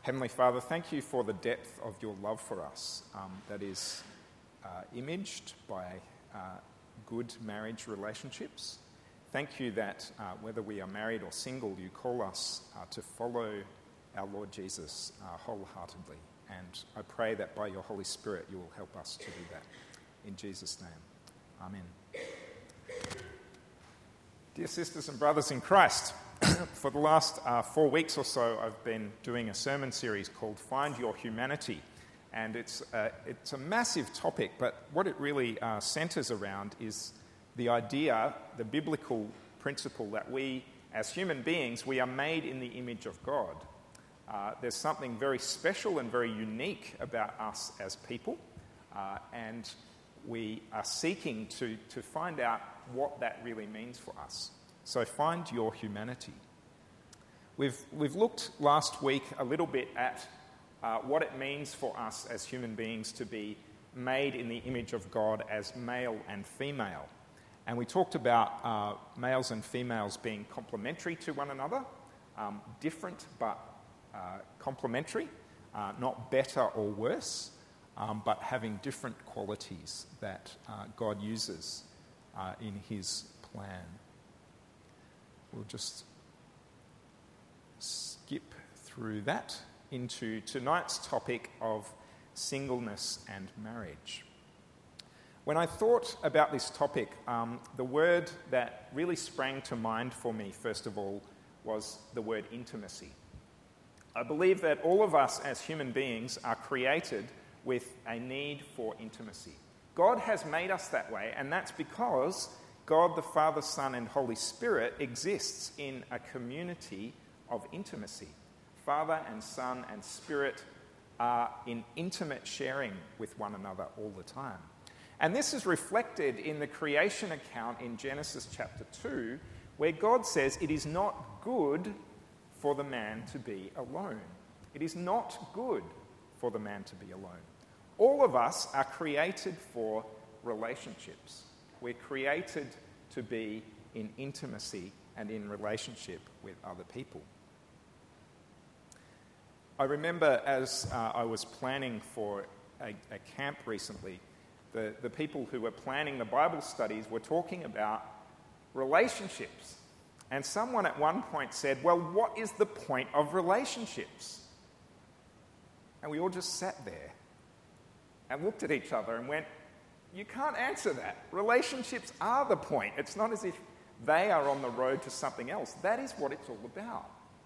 Heavenly Father, thank you for the depth of your love for us that is imaged by good marriage relationships. Thank you that whether we are married or single, you call us to follow our Lord Jesus wholeheartedly. And I pray that by your Holy Spirit you will help us to do that. In Jesus' name, Amen. Dear sisters and brothers in Christ, for the last 4 weeks or so, I've been doing a sermon series called Find Your Humanity. And it's a massive topic, but what it really centers around is the idea, the biblical principle that we, as human beings, we are made in the image of God. There's something very special and very unique about us as people, and we are seeking to find out what that really means for us. So find your humanity. We've looked last week a little bit at what it means for us as human beings to be made in the image of God as male and female. And we talked about males and females being complementary to one another, different but complementary, not better or worse, but having different qualities that God uses in his plan. We'll just skip through that into tonight's topic of singleness and marriage. When I thought about this topic, the word that really sprang to mind for me, first of all, was the word intimacy. I believe that all of us as human beings are created with a need for intimacy. God has made us that way, and that's because God the Father, Son, and Holy Spirit exists in a community of intimacy. Father and Son and Spirit are in intimate sharing with one another all the time. And this is reflected in the creation account in Genesis chapter 2, where God says it is not good for the man to be alone. It is not good for the man to be alone. All of us are created for relationships. We're created to be in intimacy and in relationship with other people. I remember as I was planning for a camp recently, the people who were planning the Bible studies were talking about relationships. And someone at one point said, well, what is the point of relationships? And we all just sat there and looked at each other and went, you can't answer that. Relationships are the point. It's not as if they are on the road to something else. That is what it's all about.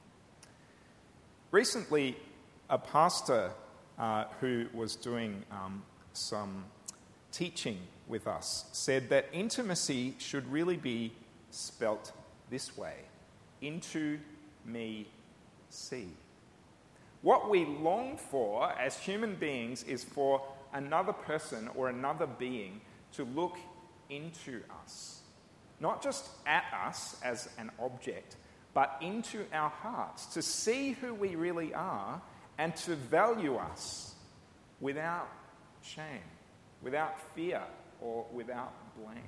Recently, a pastor who was doing some teaching with us said that intimacy should really be spelt this way: into me see. What we long for as human beings is for another person or another being to look into us. Not just at us as an object, but into our hearts, to see who we really are and to value us without shame, without fear, or without blame.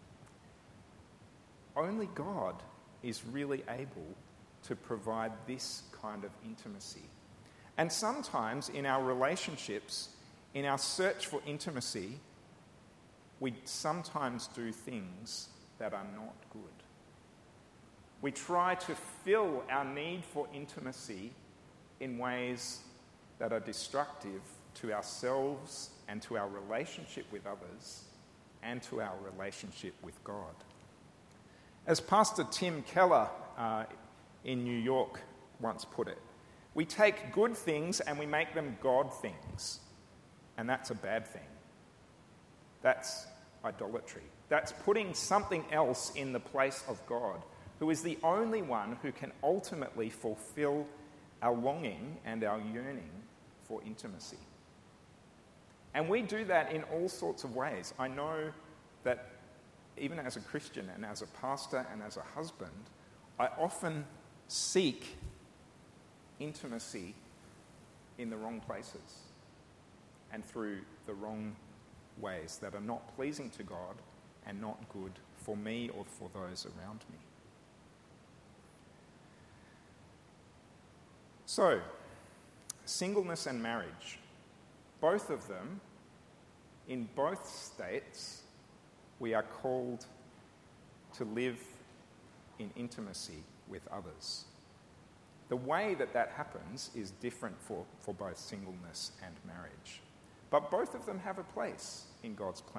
Only God is really able to provide this kind of intimacy. And sometimes in our relationships, in our search for intimacy, we sometimes do things that are not good. We try to fill our need for intimacy in ways that are destructive to ourselves and to our relationship with others and to our relationship with God. As Pastor Tim Keller in New York once put it, we take good things and we make them God things, and that's a bad thing. That's idolatry. That's putting something else in the place of God, who is the only one who can ultimately fulfill our longing and our yearning for intimacy. And we do that in all sorts of ways. I know that even as a Christian and as a pastor and as a husband, I often seek intimacy in the wrong places and through the wrong ways that are not pleasing to God and not good for me or for those around me. So, singleness and marriage, both of them, in both states, we are called to live in intimacy with others. The way that that happens is different for both singleness and marriage. But both of them have a place in God's plan.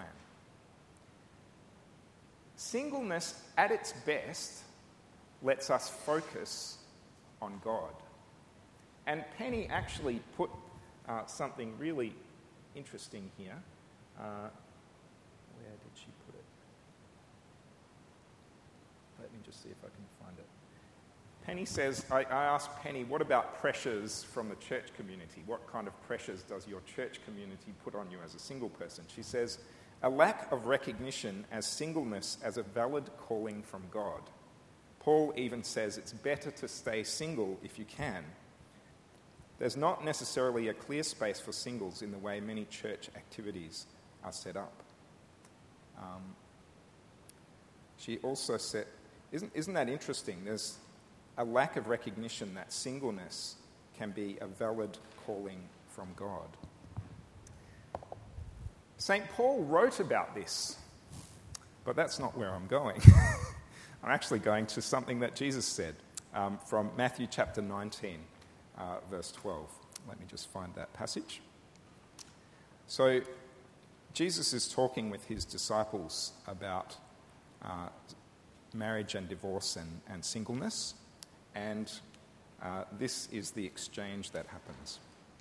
Singleness, at its best, lets us focus on God. And Penny actually put something really interesting here. Where did she put it? Let me just see if I can find it. Penny says, I asked Penny, what about pressures from the church community? What kind of pressures does your church community put on you as a single person? She says, a lack of recognition as singleness as a valid calling from God. Paul even says it's better to stay single if you can. There's not necessarily a clear space for singles in the way many church activities are set up. She also said, isn't that interesting? There's a lack of recognition that singleness can be a valid calling from God. St. Paul wrote about this, but that's not where I'm going. I'm actually going to something that Jesus said from Matthew chapter 19, verse 12. Let me just find that passage. So, Jesus is talking with his disciples about marriage and divorce and singleness, and this is the exchange that happens.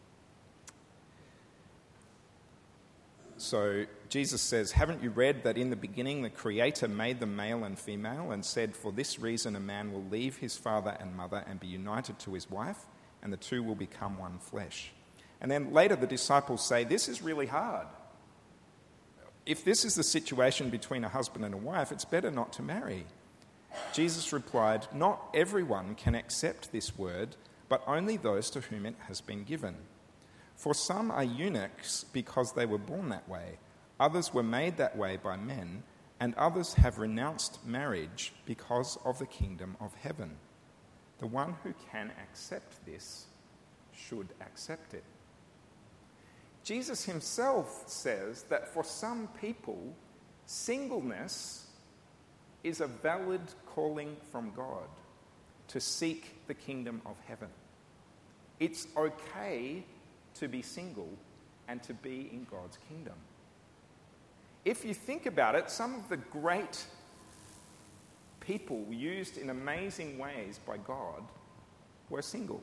So Jesus says, haven't you read that in the beginning the Creator made them male and female and said, for this reason a man will leave his father and mother and be united to his wife, and the two will become one flesh. And then later the disciples say, this is really hard. If this is the situation between a husband and a wife, it's better not to marry. Jesus replied, not everyone can accept this word, but only those to whom it has been given. For some are eunuchs because they were born that way, others were made that way by men, and others have renounced marriage because of the kingdom of heaven. The one who can accept this should accept it. Jesus himself says that for some people, singleness is a valid calling from God to seek the kingdom of heaven. It's okay to be single and to be in God's kingdom. If you think about it, some of the great people used in amazing ways by God were single.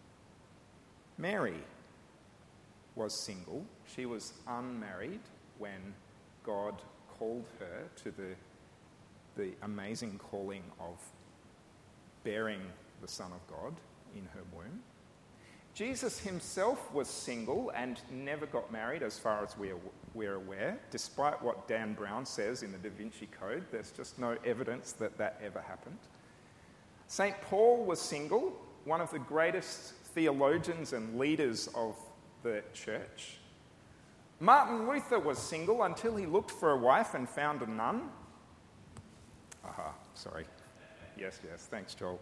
Mary was single. She was unmarried when God called her to the amazing calling of bearing the Son of God in her womb. Jesus himself was single and never got married, as far as we're aware. Despite what Dan Brown says in the Da Vinci Code, there's just no evidence that that ever happened. St. Paul was single, one of the greatest theologians and leaders of the church. Martin Luther was single until he looked for a wife and found a nun. Sorry. Yes, thanks, Joel.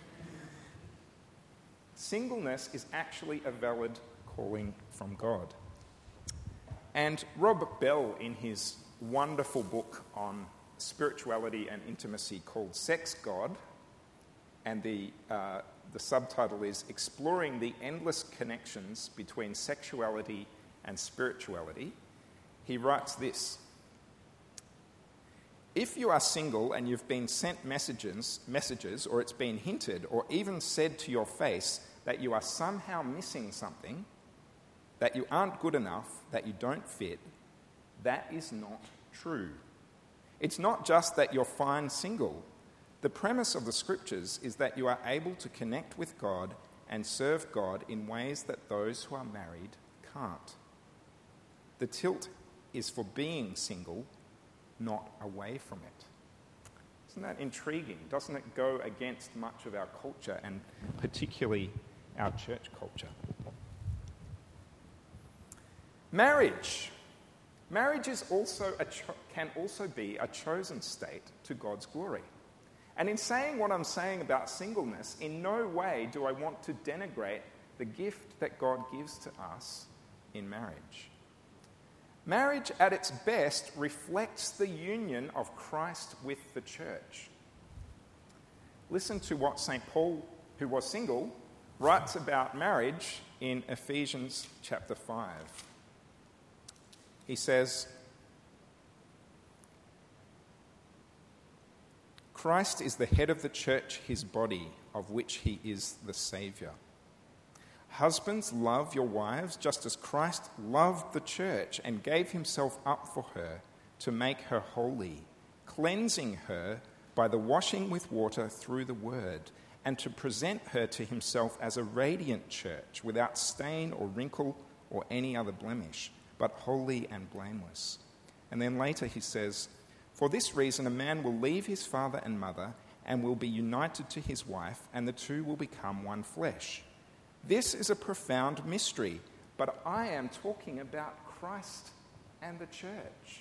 Singleness is actually a valid calling from God. And Rob Bell, in his wonderful book on spirituality and intimacy called Sex God, and the subtitle is Exploring the Endless Connections Between Sexuality and Spirituality, he writes this: if you are single and you've been sent messages, or it's been hinted or even said to your face that you are somehow missing something, that you aren't good enough, that you don't fit, that is not true. It's not just that you're fine single. The premise of the scriptures is that you are able to connect with God and serve God in ways that those who are married can't. The tilt is for being single, not away from it. Isn't that intriguing? Doesn't it go against much of our culture, and particularly our church culture? Marriage. Marriage is can also be a chosen state to God's glory. And in saying what I'm saying about singleness, in no way do I want to denigrate the gift that God gives to us in marriage. Marriage at its best reflects the union of Christ with the church. Listen to what St. Paul, who was single, writes about marriage in Ephesians chapter 5. He says, Christ is the head of the church, his body, of which he is the Saviour. Husbands, love your wives just as Christ loved the church and gave himself up for her to make her holy, cleansing her by the washing with water through the word, and to present her to himself as a radiant church without stain or wrinkle or any other blemish, but holy and blameless. And then later he says, for this reason a man will leave his father and mother and will be united to his wife, and the two will become one flesh. This is a profound mystery, but I am talking about Christ and the church.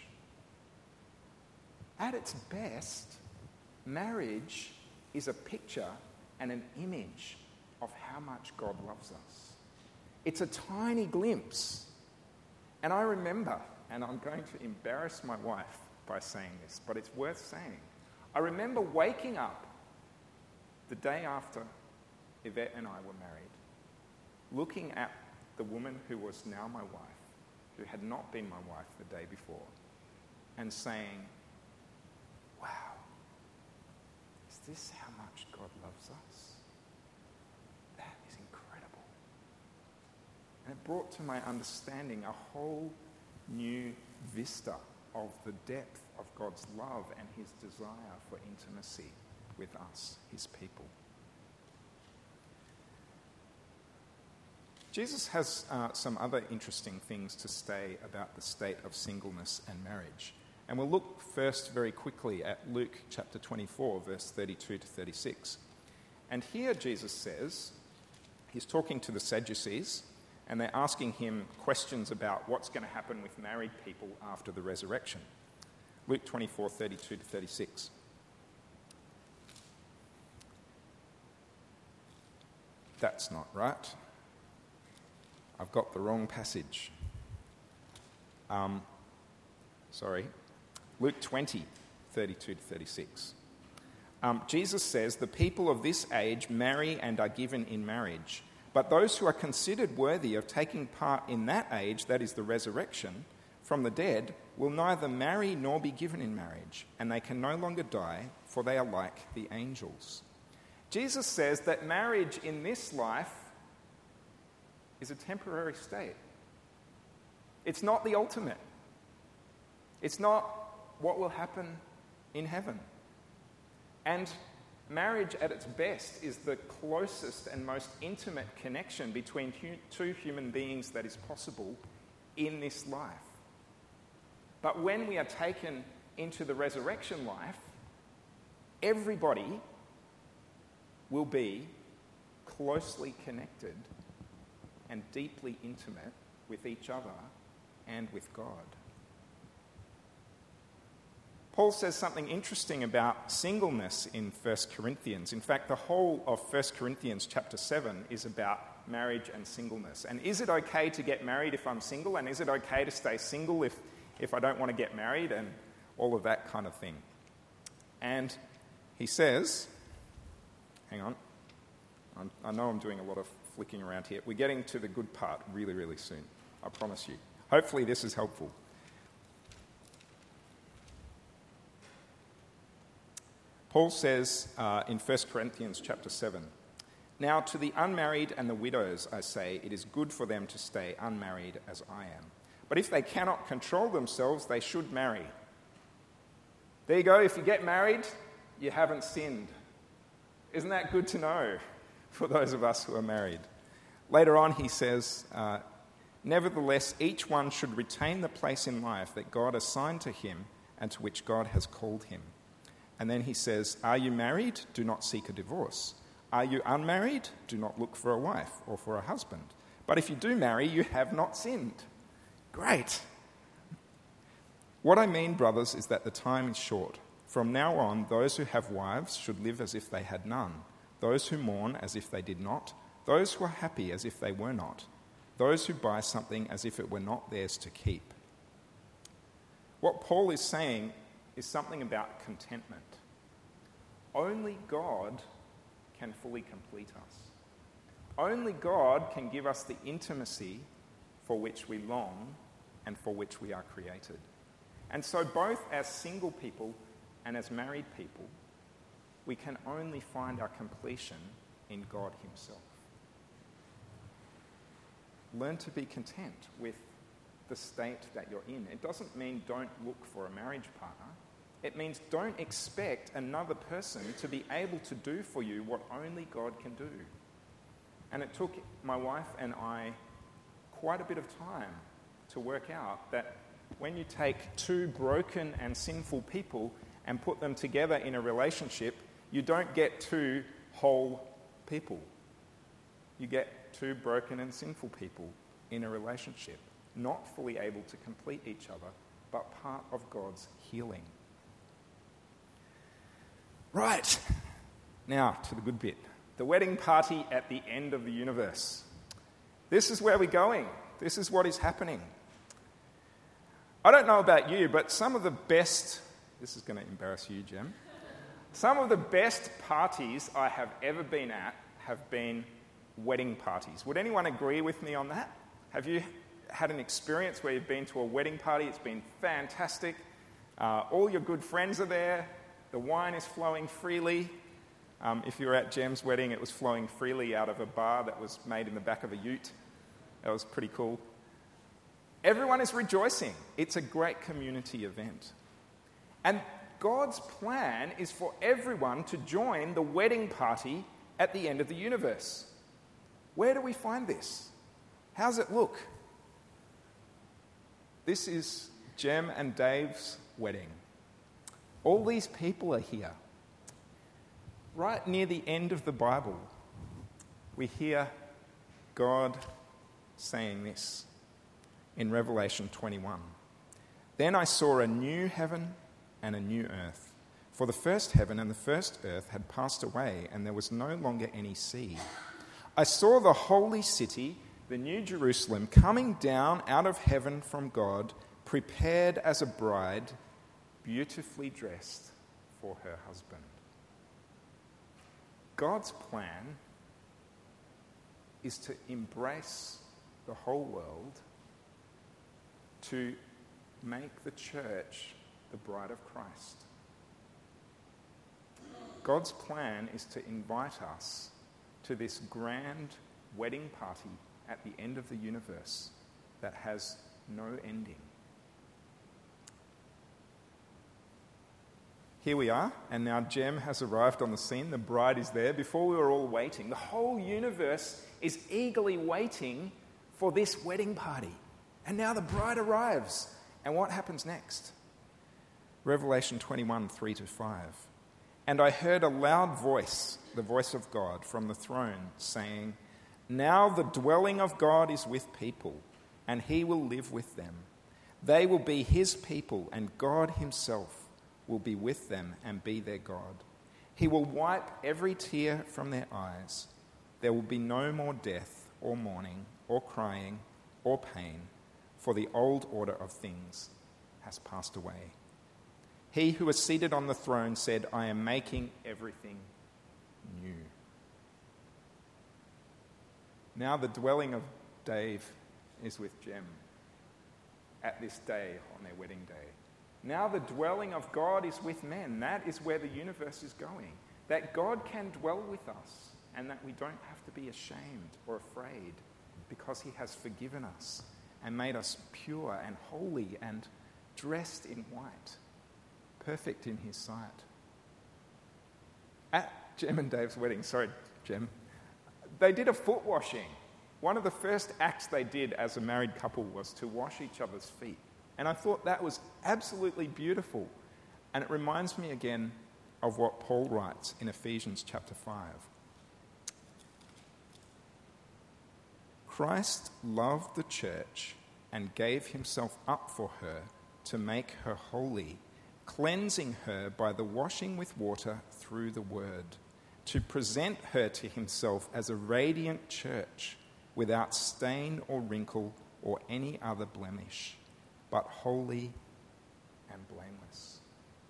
At its best, marriage is a picture and an image of how much God loves us. It's a tiny glimpse. And I remember, and I'm going to embarrass my wife by saying this, but it's worth saying. I remember waking up the day after Yvette and I were married, looking at the woman who was now my wife, who had not been my wife the day before, and saying, wow, is this how much God loves us? That is incredible. And it brought to my understanding a whole new vista of the depth of God's love and his desire for intimacy with us, his people. Jesus has some other interesting things to say about the state of singleness and marriage. And we'll look first very quickly at Luke chapter 24, verse 32 to 36. And here Jesus says, he's talking to the Sadducees, and they're asking him questions about what's going to happen with married people after the resurrection. Luke 24, 32 to 36. That's not right. I've got the wrong passage. Luke 20, 32 to 36. Jesus says, the people of this age marry and are given in marriage, but those who are considered worthy of taking part in that age, that is the resurrection, from the dead, will neither marry nor be given in marriage, and they can no longer die, for they are like the angels. Jesus says that marriage in this life is a temporary state. It's not the ultimate. It's not what will happen in heaven. And marriage at its best is the closest and most intimate connection between two human beings that is possible in this life. But when we are taken into the resurrection life, everybody will be closely connected and deeply intimate with each other and with God. Paul says something interesting about singleness in 1 Corinthians. In fact, the whole of 1 Corinthians chapter 7 is about marriage and singleness. And is it okay to get married if I'm single? And is it okay to stay single if I don't want to get married? And all of that kind of thing. And he says, hang on, I know I'm doing a lot of flicking around here. We're getting to the good part really, really soon. I promise you. Hopefully this is helpful. Paul says in 1 Corinthians chapter 7, now to the unmarried and the widows I say, it is good for them to stay unmarried as I am. But if they cannot control themselves, they should marry. There you go. If you get married, you haven't sinned. Isn't that good to know for those of us who are married? Later on, he says, nevertheless, each one should retain the place in life that God assigned to him and to which God has called him. And then he says, are you married? Do not seek a divorce. Are you unmarried? Do not look for a wife or for a husband. But if you do marry, you have not sinned. Great. What I mean, brothers, is that the time is short. From now on, those who have wives should live as if they had none, those who mourn as if they did not, those who are happy as if they were not, those who buy something as if it were not theirs to keep. What Paul is saying is something about contentment. Only God can fully complete us. Only God can give us the intimacy for which we long and for which we are created. And so both as single people and as married people, we can only find our completion in God himself. Learn to be content with the state that you're in. It doesn't mean don't look for a marriage partner. It means don't expect another person to be able to do for you what only God can do. And it took my wife and I quite a bit of time to work out that when you take two broken and sinful people and put them together in a relationship, you don't get two whole people. You get two broken and sinful people in a relationship, not fully able to complete each other, but part of God's healing. Right, now to the good bit. The wedding party at the end of the universe. This is where we're going. This is what is happening. I don't know about you, but some of the best, this is going to embarrass you, Jem, some of the best parties I have ever been at have been wedding parties. Would anyone agree with me on that? Have you had an experience where you've been to a wedding party? It's been fantastic. All your good friends are there. The wine is flowing freely. If you were at Jem's wedding, it was flowing freely out of a bar that was made in the back of a ute. That was pretty cool. Everyone is rejoicing. It's a great community event. And God's plan is for everyone to join the wedding party at the end of the universe. Where do we find this? How's it look? This is Jem and Dave's wedding. All these people are here. Right near the end of the Bible, we hear God saying this in Revelation 21. Then I saw a new heaven and a new earth. For the first heaven and the first earth had passed away, and there was no longer any sea. I saw the holy city, the new Jerusalem, coming down out of heaven from God, prepared as a bride, beautifully dressed for her husband. God's plan is to embrace the whole world, to make the church the bride of Christ. God's plan is to invite us to this grand wedding party at the end of the universe that has no ending. Here we are, and now Jem has arrived on the scene. The bride is there. Before we were all waiting, the whole universe is eagerly waiting for this wedding party. And now the bride arrives. And what happens next? Revelation 21, 3-5. And I heard a loud voice, the voice of God, from the throne, saying, Now the dwelling of God is with people, and he will live with them. They will be his people, and God himself will be with them and be their God. He will wipe every tear from their eyes. There will be no more death or mourning or crying or pain, for the old order of things has passed away. He who is seated on the throne said, I am making everything new. Now the dwelling of Dave is with Jem at this day on their wedding day. Now the dwelling of God is with men. That is where the universe is going. That God can dwell with us and that we don't have to be ashamed or afraid because he has forgiven us and made us pure and holy and dressed in white, perfect in his sight. At Jem and Dave's wedding, Jem, they did a foot washing. One of the first acts they did as a married couple was to wash each other's feet. And I thought that was absolutely beautiful. And it reminds me again of what Paul writes in Ephesians chapter 5. Christ loved the church and gave himself up for her to make her holy, cleansing her by the washing with water through the word, to present her to himself as a radiant church without stain or wrinkle or any other blemish, but holy and blameless.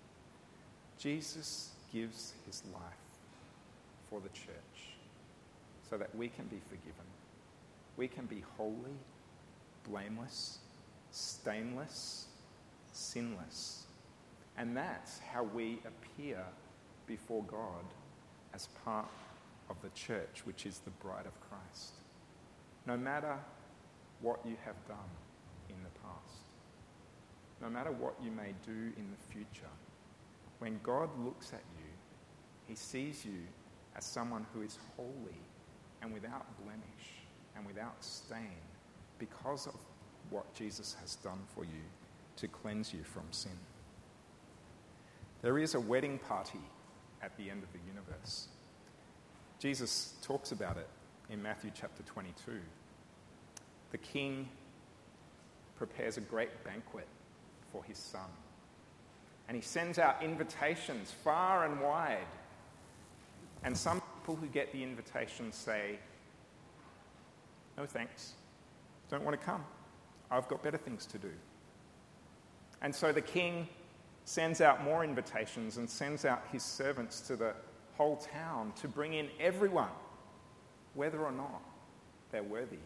Jesus gives his life for the church so that we can be forgiven. We can be holy, blameless, stainless, sinless. And that's how we appear before God as part of the church, which is the bride of Christ. No matter what you have done in the past, no matter what you may do in the future, when God looks at you, he sees you as someone who is holy and without blemish and without stain because of what Jesus has done for you to cleanse you from sin. There is a wedding party at the end of the universe. Jesus talks about it in Matthew chapter 22. The king prepares a great banquet for his son. And he sends out invitations far and wide. And some people who get the invitation say, "No thanks, don't want to come. I've got better things to do." And so the king sends out more invitations and sends out his servants to the whole town to bring in everyone, whether or not they're worthy,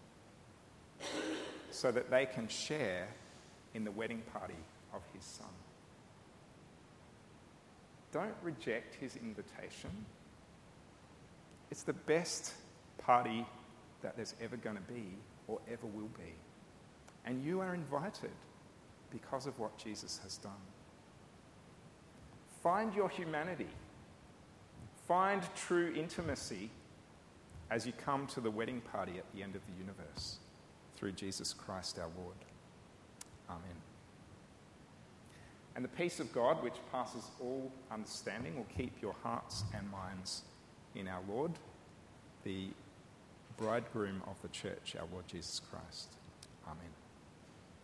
so that they can share in the wedding party of his son. Don't reject his invitation. It's the best party that there's ever going to be or ever will be. And you are invited because of what Jesus has done. Find your humanity. Find true intimacy as you come to the wedding party at the end of the universe through Jesus Christ our Lord. Amen. And the peace of God, which passes all understanding, will keep your hearts and minds in our Lord, the bridegroom of the church, our Lord Jesus Christ. Amen.